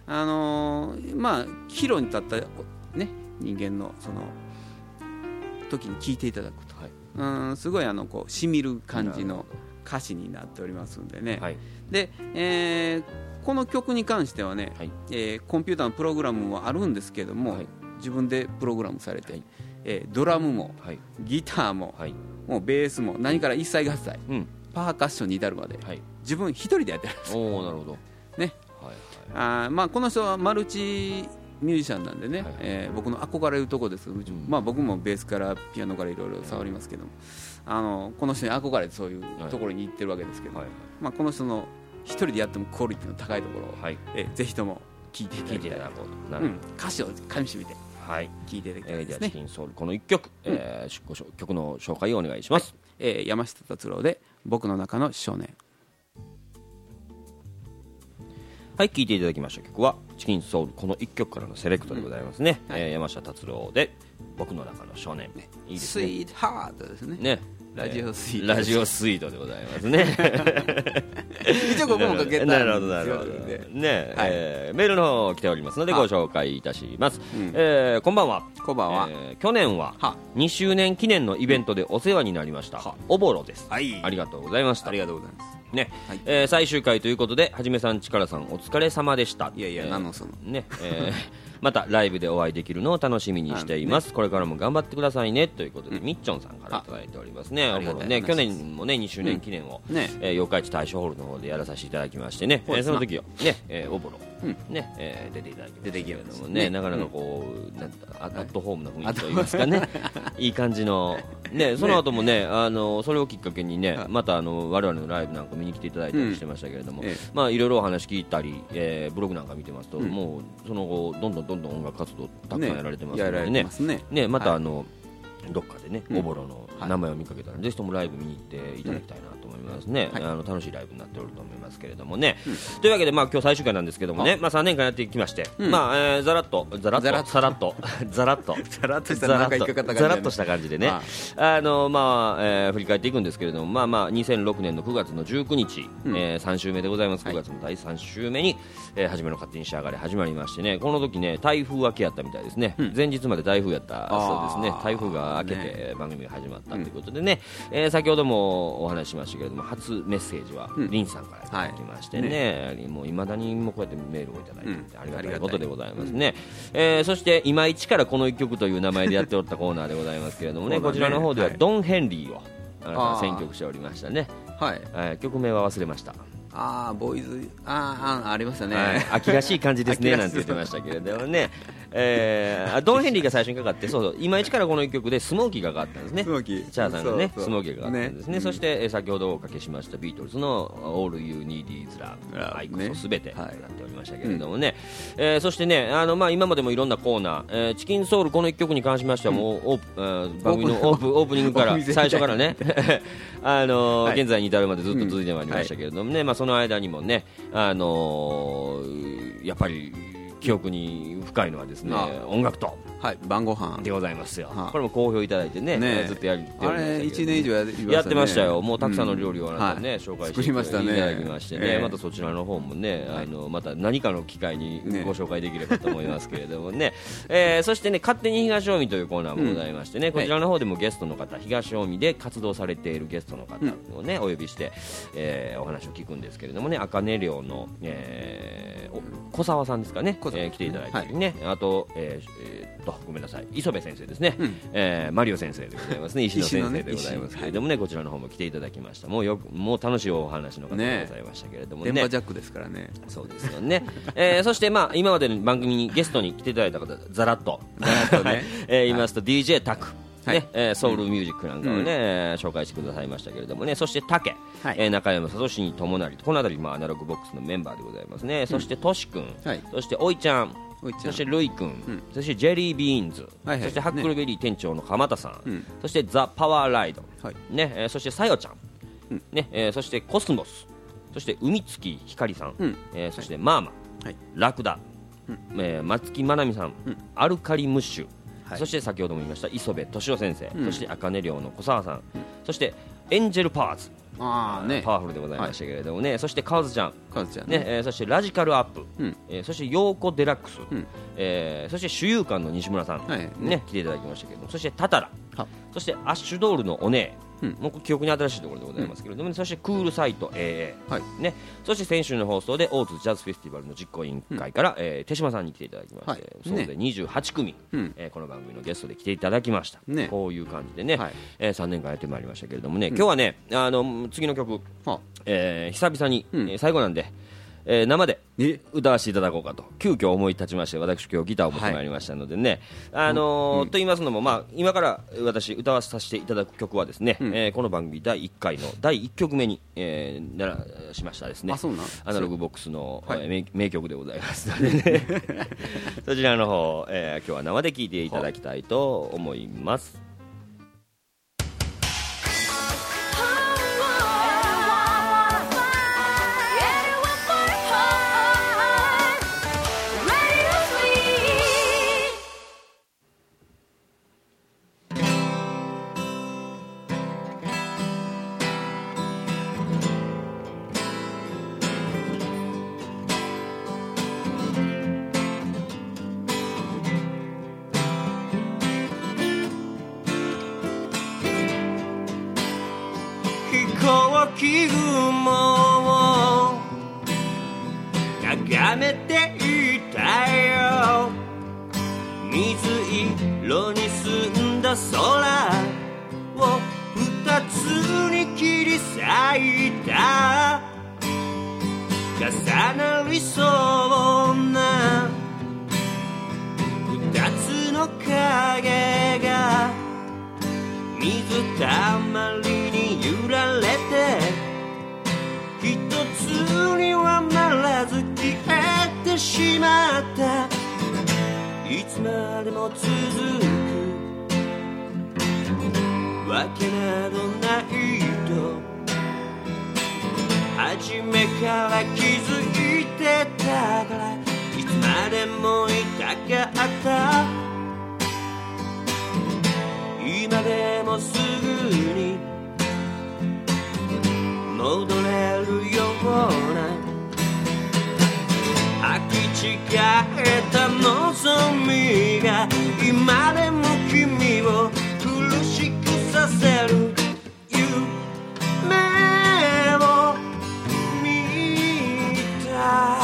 岐路に立った、ね、人間のその時に聴いていただくと、すごいこうしみる感じの歌詞になっておりますんでね、で、この曲に関してはね、コンピューターのプログラムもあるんですけども、自分でプログラムされて、ドラムも、ギターも、もうベースも何から一切合切、パーカッションに至るまで、自分一人でやってるんです。 なるほどね。この人はマルチミュージシャンなんでね、僕の憧れるところですけど、僕もベースからピアノからいろいろ触りますけども、この人に憧れてそういうところに行ってるわけですけど、この人の一人でやってもクオリティの高いところを、ぜひとも聴いていただきたい、歌詞をかみしめて聴いていただきたいですね。 チキンソウルこの1曲、曲の紹介をお願いします。 山下達郎で僕の中の少年。 はい、聴いていただきました曲はチキンソウルこの1曲からのセレクトでございますね。山下達郎で僕の中の少年、いいですね。 スイートハートですね。ラジオスイート、 ラジオスイートでございますね。 一応ここもかけたんですよ。 なるほどなるほどね、メールの方来ておりますのでご紹介いたします。こんばんは。 こんばんは。 去年は2周年記念のイベントでお世話になりましたおぼろです。ありがとうございました。 ありがとうございますね。最終回ということではじめさんちからさんお疲れ様でした。 いやいや、何のそのね、 またライブでお会いできるのを楽しみにしています、これからも頑張ってくださいねということで、みっちょんさんからいただいておりますね。去年もね2周年記念を、四日市大賞ホールの方でやらさせていただきましてね、その時はね、おぼろね、出ていただきましたけれどもね、なかなかこうアットホームな雰囲気といいますかねいい感じのね、その後もね、それをきっかけにね、また我々のライブなんか見に来ていただいたりしてましたけれども、まあいろいろお話聞いたり、ブログなんか見てますと、もうその後どんどん音楽活動たくさんやられてますのでね、またどっかでね、おぼろの名前を見かけたら、ぜひともライブ見に行っていただきたいなと思いますね、楽しいライブになっておると思いますけれどもね、というわけで、まあ今日最終回なんですけどもね、まあ3年間やってきまして、まあざらっとした感じでね、まあ振り返っていくんですけれども、まあ2006年の9月の19日、3週目でございます。9月の第3週目に初めの勝手に仕上がれ始まりましてね、この時ね台風明けやったみたいですね、前日まで台風やったそうですね。台風が明けて番組が始まったということでね、先ほどもお話ししましたけれども、初メッセージはリンさんからいただきましてね、もういまだにもこうやってメールをいただいてありがたいことでございますね。そして今一からこの一曲という名前でやっておったコーナーでございますけれどもね、こちらの方ではドン・ヘンリーを選曲しておりましたね。曲名は忘れました。 ボーイズありましたね、 秋らしい感じですねなんて言ってましたけれどもね、ドン・ヘンリーが最初にかかって、そう今一からこの一曲でスモーキーがかかったんですね。チャーさんがねスモーキーがかかったんですね。そして先ほどおかけしましたビートルズの All You Need Is Love、 愛こそすべてとなっておりましたけれどもね、そしてねまあ今までもいろんなコーナー、チキンソウルこの一曲に関しましてはもう番組のオープニングから最初からね現在に至るまでずっと続いてまいりましたけれどもね、まあその間にもねやっぱり記憶に深いのはですね、音楽と晩ご飯でございますよ。これも好評いただいてね、ずっとやってましたけど、 1年以上やってましたよ。もうたくさんの料理をね紹介していただきましてね、またそちらの方もねまた何かの機会にご紹介できればと思いますけれどもね、そしてね勝手に東近江というコーナーもございましてね、こちらの方でもゲストの方、東近江で活動されているゲストの方をねお呼びしてお話を聞くんですけれどもね、茜寮の小沢さんですかね、来ていただいたりね、あとごめんなさい、磯部先生ですね、マリオ先生でございますね、石野先生でございますけれどもね、こちらの方も来ていただきました。もう楽しいお話の方でございましたけれどもね、 電波ジャックですからね。 そうですよねそしてまあ今までの番組にゲストに来ていただいた方、ざらっとね言いますと DJ タクソウルミュージックなんかをね紹介してくださいましたけれどもね、そしてタケ、中山聡に友成、この辺りもアナログボックスのメンバーでございますね。そしてトシ君、そしておいちゃん、そしてルイ君、そしてジェリービーンズ、そしてハックルベリー店長の鎌田さん、そしてザ・パワーライド、そしてさよちゃん、そしてコスモス、そして海月ひかりさん、そしてマーマ、ラクダ、松木まなみさん、アルカリムッシュ、そして先ほども言いました磯部敏夫先生、そして茜寮の小沢さん、そしてエンジェルパワーズ、パワフルでございましたけれどもね、そしてカウズちゃん、そしてラジカルアップ、そしてヨーコデラックス、そして手遊館の西村さん、来ていただきましたけれども、そしてタタラ、そしてアッシュドールのお姉、もう記憶に新しいところでございますけれども、そしてクールサイト AA、そして先週の放送で大津ジャズフェスティバルの実行委員会から、手島さんに来ていただきまして、総勢28組、この番組のゲストで来ていただきました。こういう感じでね、3年間やってまいりましたけれどもね、今日はね次の曲、久々に、最後なんで生で歌わせていただこうかと急遽思い立ちまして、私今日ギターを持ってまいりましたのでね、と言いますのも、今から私歌わさせていただく曲はですね、この番組第1回の第1曲目に、しましたですね、アナログボックスの、名曲でございますのでねそちらの方、今日は生で聴いていただきたいと思います。 飛雲を眺めていたよ、 だ空を二つに切り裂いた重なりそうな二つの影が水たまりに揺られて一つにはならず消えてしまった。いつまでも続くわけなどないと初めから気づいてたから、いつまでもいたかった。今でもすぐに戻れるような履き違えた望みが今でも君を苦しくさせる。夢を見た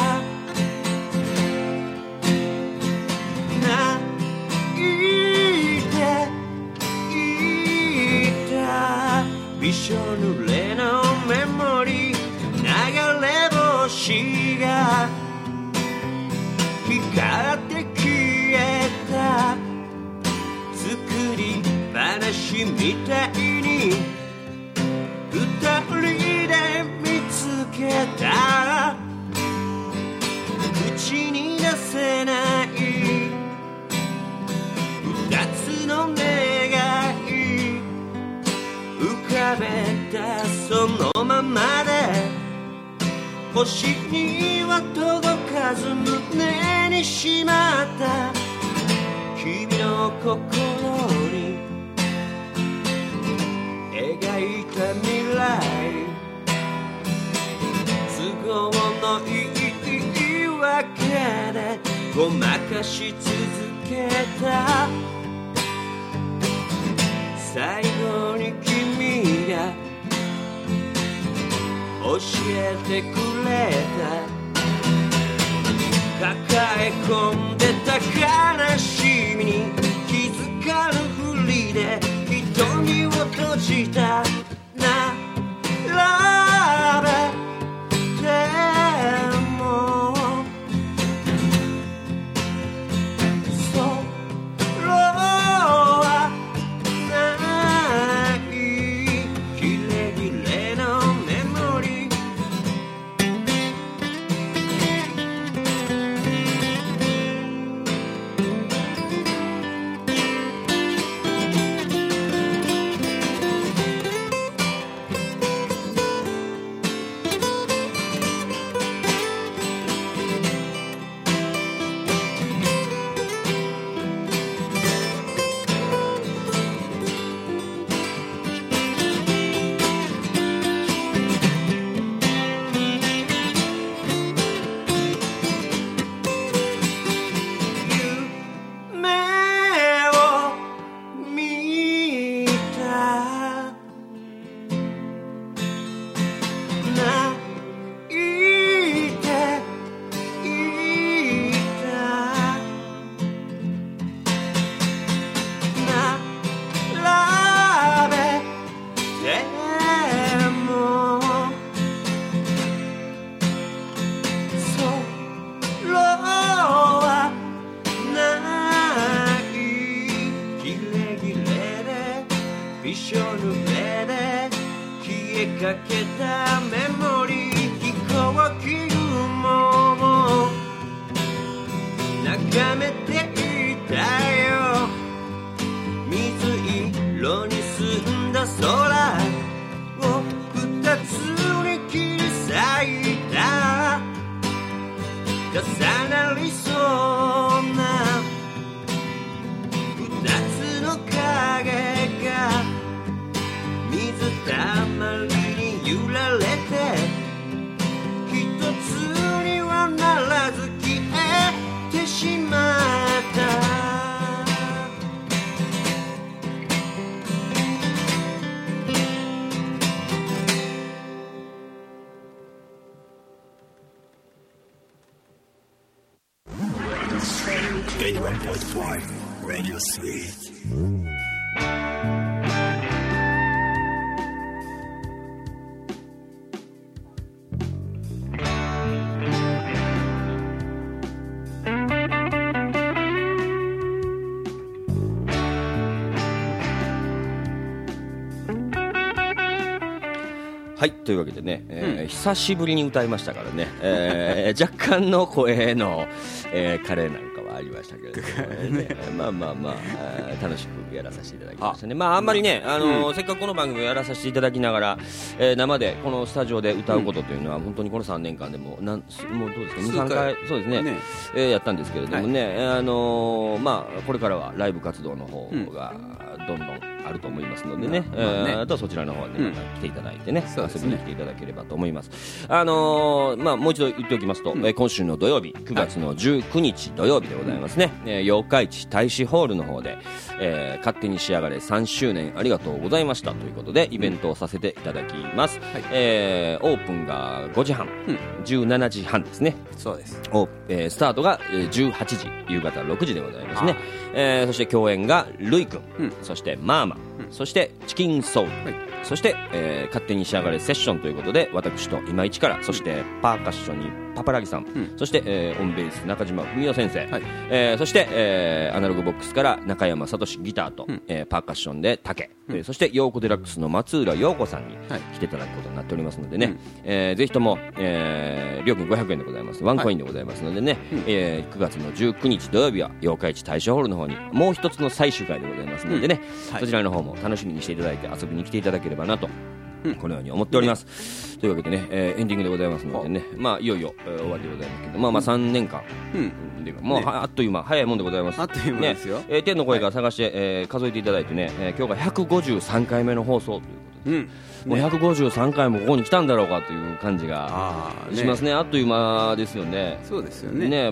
泣いていたびしょ濡れのメモリー、流れ星が光って消えた作り話みたいに二人で見つけた口に出せない二つの願い浮かべたそのままで星には届かず胸にしまった君の心に描いた未来、都合のいい言い訳でごまかし続けた。最後に君が教えてくれた抱え込んでた悲しみに気づかぬふりで瞳を閉じた。並べても空はないキレキレのメモリー。びしょ濡れで消えかけたメモリー、飛行機雲を眺めていたよ。水色に澄んだ空を二つに切り裂いた重なりそうな二つの影が水たまりに揺られて一つにはならず消えてしまった 81.5 Radio Suite というわけでね、久しぶりに歌いましたからね、若干の声の、カレーなんかはありましたけれども、まあ楽しくやらさせていただきましたね。あんまりね、せっかくこの番組をやらさせていただきながら、生でこのスタジオで歌うことというのは、本当にこの3年間でもうどうですか 2,3 回そうですね、やったんですけれどもね、これからはライブ活動の方がどんどんあると思いますのでね、あとはそちらの方に、また来ていただいてね、遊びに来ていただければと思います。もう一度言っておきますと、今週の土曜日9月の19日土曜日でございますね、八日市大使ホールの方で、勝手に仕上がれ3周年ありがとうございましたということでイベントをさせていただきます。オープンが5時半、17時半ですね。 そうです。 スタートが18時、夕方6時でございますね。そして共演がルイ君、そしてマーマ、そしてチキンソウル、そして、勝手に仕上がれセッションということで、私と今市から、そしてパーカッションにパパラギさん、そして、オンベース中島文雄先生、そして、アナログボックスから中山聡ギターと、パーカッションで竹、そしてヨーコデラックスの松浦陽子さんに来ていただくことになっておりますのでね、ぜひとも、料金500円でございます。ワンコインでございますのでね、9月の19日土曜日は八日市大使ホールの方にもう一つの最終回でございますのでね、そちらの方も楽しみにしていただいて遊びに来ていただければなと、このように思っております。というわけでね、エンディングでございますのでね、いよいよ、終わりでございますけど、3年間、もうあっという間、早いもんでございます。 あっという間ですよ。 天の声が探して、数えていただいてね、今日が153回目の放送ということで、もう153回もここに来たんだろうかという感じがしますね。あっという間ですよね。 そうですよね。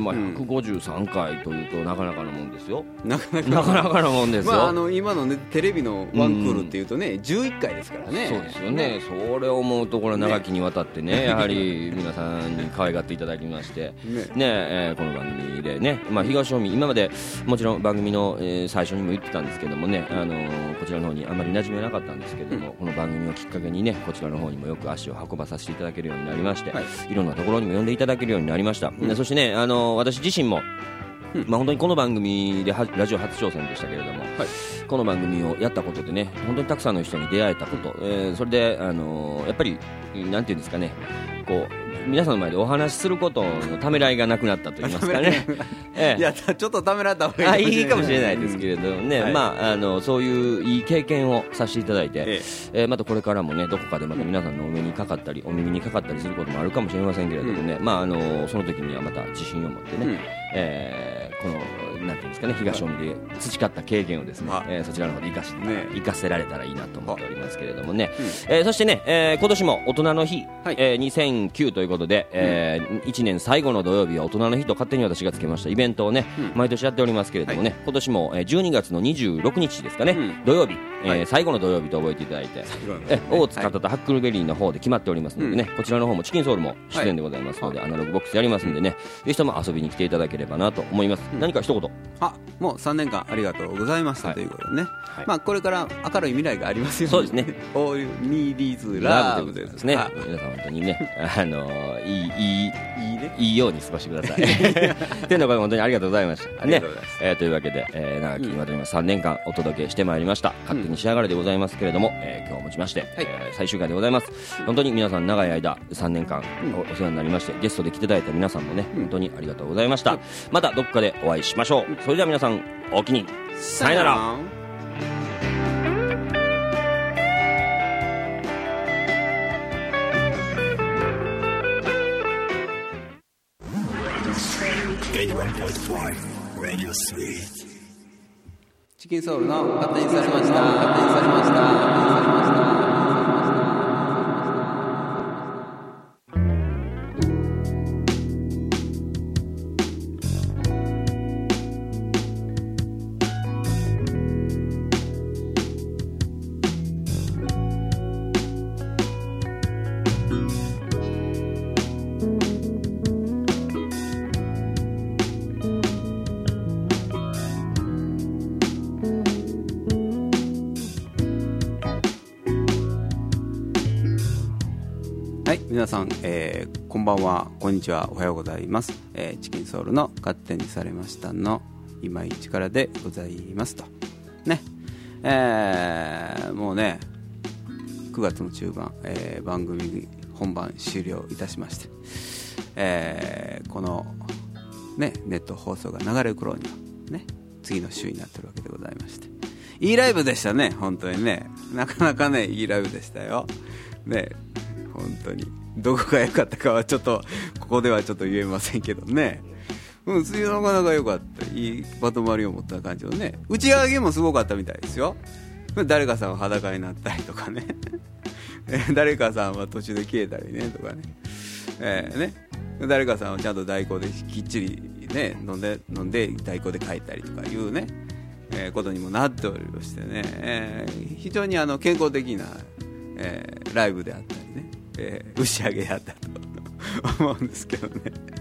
153回というとなかなかのもんですよ。 なかなかのもんですよ。 今のね、テレビのワンクールっていうとね、11回ですからね。 そうですよね。それを思うとこれ長きにわたってね、やはり皆さんに可愛がっていただきましてね、この番組でね、東近江、今までもちろん番組の、最初にも言ってたんですけどもね、こちらの方にあまり馴染みはなかったんですけども、この番組をきっかけにね、こちらの方にもよく足を運ばさせていただけるようになりまして、いろんなところにも呼んでいただけるようになりました。そしてね、私自身も本当にこの番組でラジオ初挑戦でしたけれども、この番組をやったことでね、本当にたくさんの人に出会えたこと、それで、やっぱりなんていうんですかね、こう皆さんの前でお話しすることのためらいがなくなったと言いますかねいや、ちょっとためらった方がいいかもしれないですけれどもね、そういういい経験をさせていただいて、またこれからもね、どこかでまた皆さんのお目にかかったり、お耳にかかったりすることもあるかもしれませんけれどもね、その時にはまた自信を持ってね、このなんていうんですかね、東近江で培った経験をですね、そちらの方で生かせられたらいいなと思っておりますけれどもね、そしてね、今年も大人の日、2009ということで、1年最後の土曜日は大人の日と勝手に私がつけましたイベントをね、毎年やっておりますけれどもね、今年も12月の26日ですかね、土曜日、最後の土曜日と覚えていただいて、大塚とハックルベリーの方で決まっておりますのでね、こちらの方もチキンソウルも出演でございますので、アナログボックスやりますんでね、ぜひとも遊びに来ていただければなと思います。何か一言。 もう3年間ありがとうございましたということでね、これから明るい未来がありますよね。 そうですね。 All you need is love ですね。皆さん本当にね、いいように過ごしてください。天の声本当にありがとうございました。ありがとうございます。というわけで、長きにわたり3年間お届けしてまいりました。勝手に仕上がれでございますけれども、今日をもちまして、最終回でございます。本当に皆さん長い間3年間お世話になりまして、ゲストで来ていただいた皆さんもね、本当にありがとうございました。またどこかでお会いしましょう。それでは皆さん、おおきに。さよなら。 チキンソウルの勝手にされました。勝手にされました。皆さん、こんばんは、こんにちは、おはようございます。チキンソウルの勝手にされましたの今市からでございますとね、もうね9 9月の中盤、番組本番終了いたしまして、この、ね、ネット放送が流れる頃には、ね、次の週になってるわけでございまして、いいライブでしたね。本当にね、なかなかね、いいライブでしたよね。本当にどこが良かったかはちょっとここではちょっと言えませんけどね。次なかなか良かった、いいまとまりを持った感じのね。打ち上げもすごかったみたいですよ。誰かさんは裸になったりとかね誰かさんは途中で消えたりねとかね、ね、誰かさんはちゃんと代行できっちり、ね、飲んで代行で帰ったりとかいうね、ことにもなっておりましてね、非常に健康的な、ライブであったりね、打ち上げであったと思うんですけどね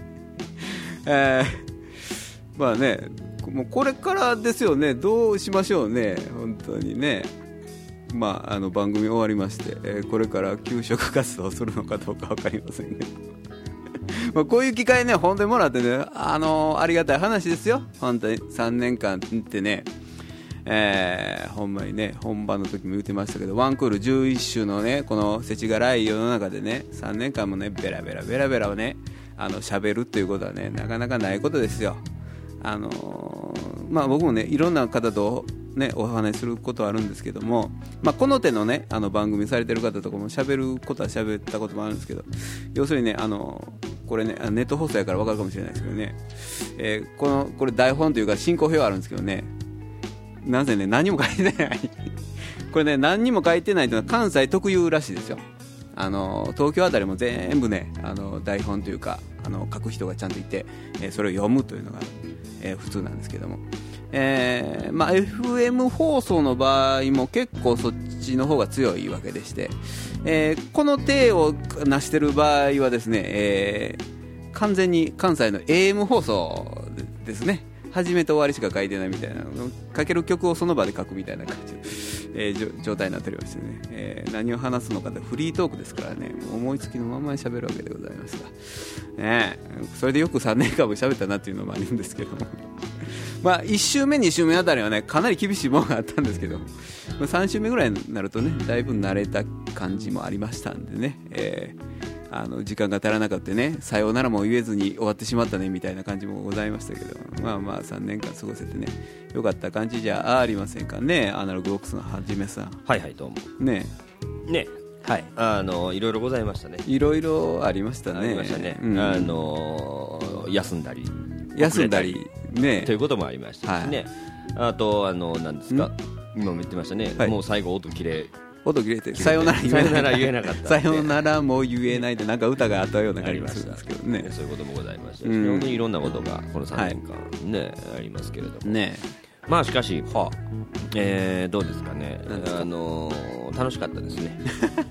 まあね、もうこれからですよね。どうしましょうね、本当にね。まあ、番組終わりまして、これから給食活動するのかどうか分かりませんけどまあこういう機会ね、本当にもらってね、ありがたい話ですよ。本当に3年間ってね、ほんまにね、本番の時も言ってましたけど、ワンクール11週のね、この世知辛い世の中でね、3年間もね、ベラベラをね、喋るっていうことはね、なかなかないことですよ。まあ、僕もね、いろんな方と、ね、お話しすることはあるんですけども、まあ、この手のね、番組されてる方とかも喋ることは喋ったこともあるんですけど、要するにね、これね、ネット放送やから分かるかもしれないですけどね、これ台本というか進行表あるんですけどね、なぜね、何も書いてないこれね、何にも書いてないというのは関西特有らしいですよ。東京あたりも全部ね、台本というか書く人がちゃんといて、それを読むというのが、普通なんですけども、まあ、FM 放送の場合も結構そっちの方が強いわけでして、この体を成している場合はですね、完全に関西の AM 放送ですね。始めと終わりしか書いてないみたいな、書ける曲をその場で書くみたいな感じ、状態になっておりましてね、何を話すのかでフリートークですからね、思いつきのままに喋るわけでございますが、それでよく3年間も喋ったなっていうのもあるんですけどもまあ1週目2週目あたりはね、かなり厳しいものがあったんですけど、3週目ぐらいになるとね、だいぶ慣れた感じもありましたんでね、時間が足らなかったね、さようならも言えずに終わってしまったねみたいな感じもございましたけど、まあまあ3年間過ごせてね、よかった感じじゃありませんかね。アナログボックスのはじめさん、 はいはい、どうもねはい、いろいろございましたね。 いろいろありましたね。 ありましたね、休んだりねということもありましたしね、あと何ですか、今も言ってましたね、もう最後音切れてさよなら言えなかったさよならも言えないで、なんか歌があったような感じがするんですけどね。 そういうこともございましたし、本当にいろんなことがこの3年間ね、ありますけれどもね。まあしかし、どうですかね、楽しかったですね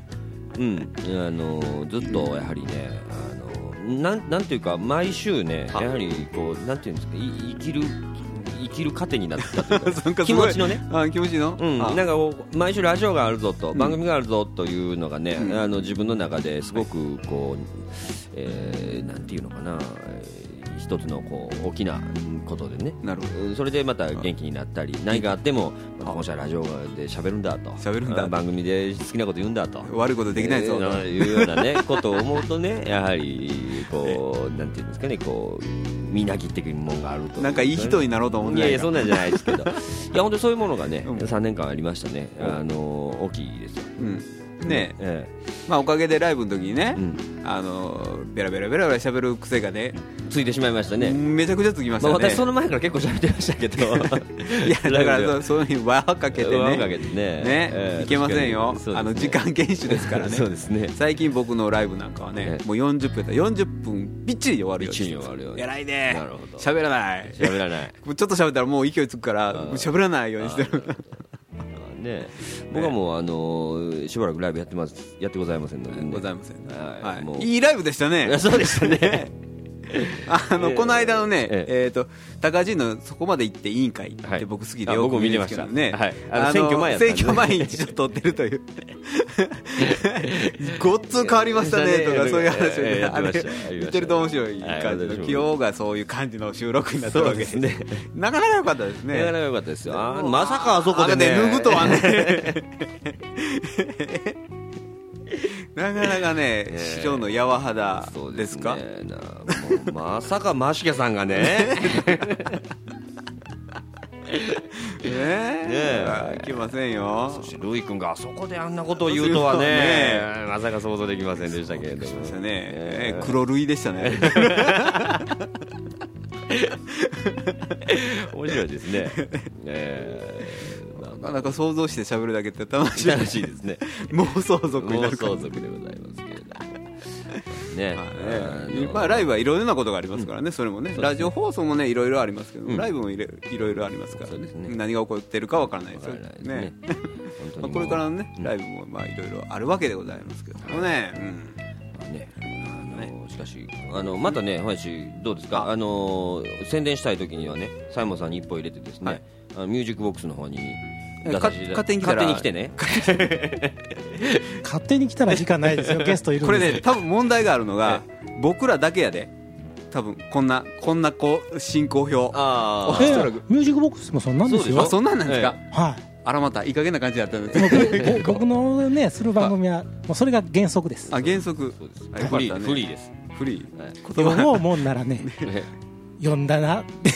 ずっとやはりね、なんていうか毎週ね、やはりこうなんていうんですか、生きる糧になったというか気持ちのね、 気持ちの、 なんか毎週ラジオがあるぞと、番組があるぞというのがね、自分の中ですごくこう、なんていうのかな、一つのこう大きなことでね、 なるほど、 それでまた元気になったり、何かあっても今週はラジオで喋るんだと、番組で好きなこと言うんだと、 悪いことできないぞというようなねことを思うとね、やはりこうなんていうんですかね、こうみなぎってくるものがあると、 なんかいい人になろうと思うんだ。いやそんなんじゃないですけどいや本当にそういうものがね、3年間ありましたね。大きいですよね。まあおかげでライブの時にね、ベラベラ喋る癖がねついてしまいましたね。 めちゃくちゃつきましたね。 私その前から結構喋ってましたけどいやだからそういうふうに輪かけてねいけませんよ。時間厳守ですからね。 そうですね。 最近僕のライブなんかはね、もう40分びっちり終わるように、偉いね、喋らないちょっと喋ったらもう勢いつくから喋らないようにしてるね、僕はもうしばらくライブやってございませんので、 ございません。いいライブでしたね。 そうでしたねこの間のね、高知のそこまで行って委員会って僕好きでよく見てましたね。選挙前にちょっと撮ってるというごっつ変わりましたねとかそういう話を言ってると面白い感じの、今日がそういう感じの収録になってるわけですね。なかなか良かったですね。 なかなか良かったですよ。まさかあそこでね脱ぐとはねなかなかね、師匠のやわ肌ですか。 もうまさかマシケさんがね来ませんよ。 そしてルイ君があそこであんなことを言うとはね、まさか想像できませんでしたけれども、 黒ルイでしたね。 面白いですね。 なかなか想像して喋るだけって楽しいですね。 妄想族になる妄想族でございますけれどね。 まあライブはいろいろなことがありますからね。それもね、ラジオ放送もねいろいろありますけど、ライブもいろいろありますから、何が起こってるかわからないですよね。これからのねライブもまあいろいろあるわけでございますけどもね。 しかしまたね、林どうですか。宣伝したい時にはね、サイモンさんに一歩入れてですね、ミュージックボックスの方に勝手に来てね。 勝手に来たら時間ないですよ。ゲストいるんですよ。 これね、多分問題があるのが僕らだけやで。多分こんな進行表。 ミュージックボックスもそんなんですよ。 あ、そんなんなんですか。 はい。 あらまたいい加減な感じだったんです僕のねする番組はもうそれが原則です。 あ、原則。 フリーです。 フリー。読もうもんならね。読んだなって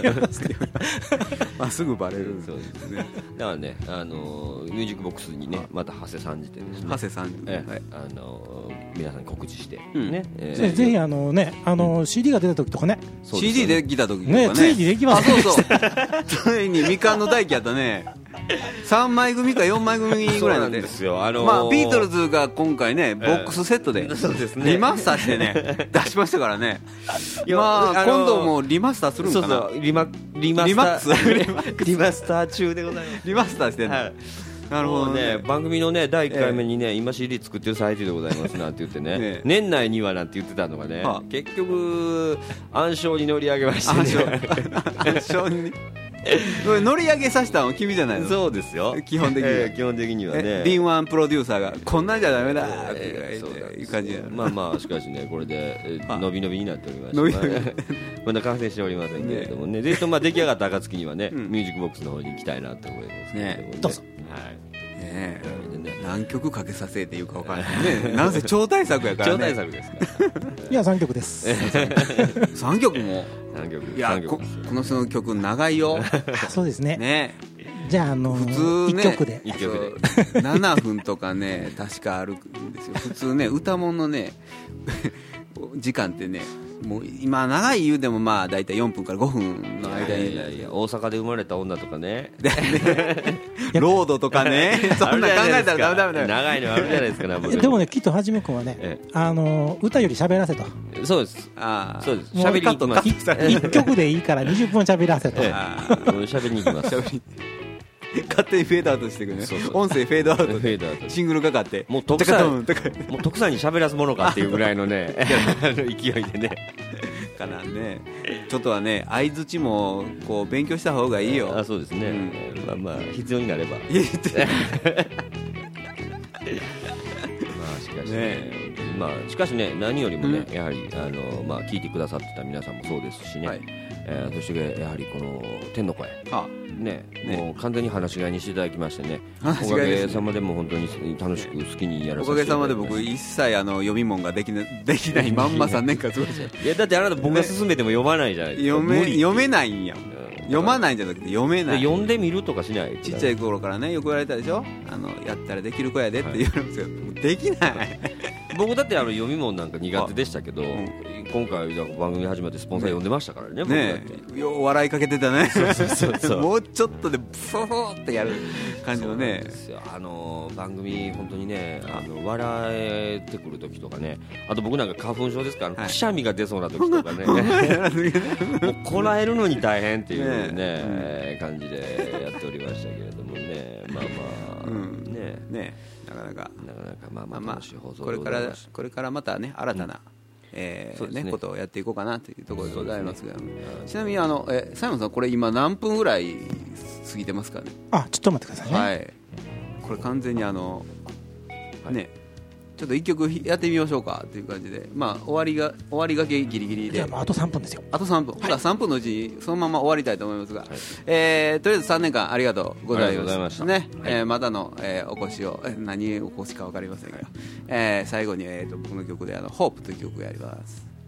すぐバレる。 そうですね。だからね、ミュージックボックスにね、また長谷さんじてですね、 長谷さん、 皆さんに告知してね、ぜひCD が出た時とかね、 CD できた時とかね、ついにできますね。 ついにみかんの大輝やったね。3枚組か4枚組ぐらいなんですよ。ビートルズが今回ねボックスセットでリマスターしてね出しましたからね。今度もリマスターするんかな。 リマスター中でございます。 リマスターしてね。なるほどね。 番組のね第1回目にね、今 CD 作ってる最中でございますなんて言ってね、年内にはなんて言ってたのがね、結局暗礁に乗り上げましてね。 暗礁に乗り上げさせたの君じゃないの。 そうですよ、 基本的にはね。 敏腕プロデューサーがこんなんじゃダメだっていう感じで、 まあしかしね、これで伸び伸びになっておりましてまだ完成しておりませんけれどもね。出来上がった暁にはね、ミュージックボックスの方に行きたいなと思いますけれどもね。 どうぞ。 何曲かけさせていうか分からないね。なんせ超大作やからね。 超大作ですから。 いや3曲です。 3曲も。いや、この人の曲長いよ。 そうですね。 ね。 じゃあ普通ね 1曲で 7分とかね確かあるんですよ。普通ね歌物のね時間ってね、もう今長い言うでもまあ大体4分から5分の間に。 いや大阪で生まれた女とかね、 ロードとかね、そんな考えたらダメだよ。 長いのあるじゃないですか。 でもね、きっとはじめ君はね、歌より喋らせと。 そうです、そうです。 喋りに行きます。1曲でいいから20分喋らせと。 喋りに行きます。 勝手にフェードアウトしてくるね。音声フェードアウト、シングルかかってもう徳さんに喋らすものかっていうぐらいのね勢いでねからね。ちょっとはね相づちもこう勉強した方がいいよ。 そうですね。まあ必要になれば。しかしね、何よりもね、やはり聞いてくださってた皆さんもそうですしね、そしてやはりこの天の声ね、もう完全に話し飼いにしていただきましてね、おかげさまでも本当に楽しく好きにやらせていただきました。おかげさまで僕一切読み物ができないまんま3年間過ごして。 いやだってあなた僕が勧めても読まないじゃないですか。 読めないんや。読まないんじゃなくて読めない。 読んでみるとかしない。 ちっちゃい頃からねよく言われたでしょ。やったらできる子やでって言われるんですけど、できない。 僕だって読み物なんか苦手でしたけど、今回番組始まってスポンサー呼んでましたからね。僕だってよう笑いかけてたね。 そうもうちょっとでブソーってやる感じのね。 番組本当にね笑えてくる時とかね、あと僕なんか花粉症ですから、くしゃみが出そうな時とかねもうこらえるのに大変っていうね感じでやっておりましたけれどもね。ねなかなか楽しい放送これからまたね新たなことをやっていこうかなというところでございますが、ちなみにサイモンさんこれ今何分ぐらい過ぎてますかね。 ちょっと待ってくださいね。 これ完全にねちょっと1曲やってみましょうかという感じで、まあ、終わりがけギリギリで、 あと3分ですよ。 あと3分、はい、3分のうちにそのまま終わりたいと思いますが、とりあえず3年間ありがとうございましたね。またの、お越しを何お越しか分かりませんが、最後に、僕の曲でホープという曲をやります。